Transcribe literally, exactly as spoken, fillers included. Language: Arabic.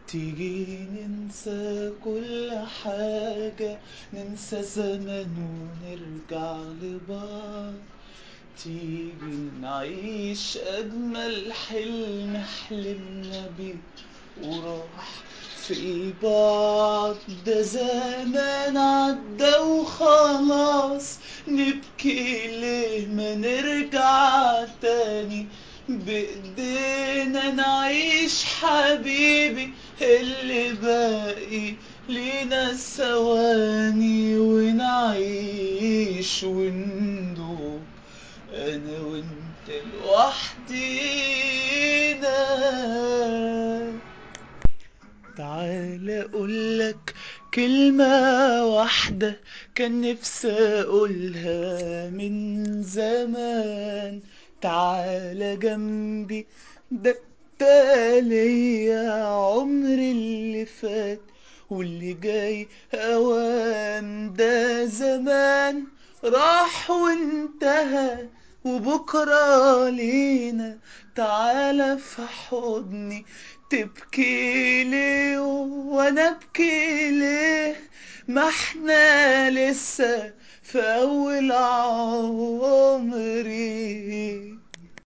تيجي ننسى كل حاجة، ننسى زمان ونرجع لبعض. تيجي نعيش أجمل حلم حلمنا بيه وراح في بعض. ده زمان عدى وخلاص، نبكي ليه ما نرجع تاني؟ بإيدينا نعيش حبيبي اللي باقي لينا ثواني، ونعيش وندوب انا وانت لوحدينا. تعال اقولك كلمة واحدة كان نفسي اقولها من زمان. تعال جنبي، ده ليا عمري اللي فات واللي جاي اوان. ده زمان راح وانتهى وبكرة لينا. تعال في حضني، تبكي ليه وانا ابكي ليه؟ ما احنا لسه في اول عمري.